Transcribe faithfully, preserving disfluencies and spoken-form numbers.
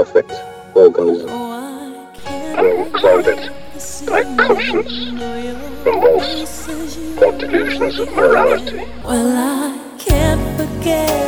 perfect organism. Unclouded by conscience, remorse, or delusions of morality. Well, I can't forget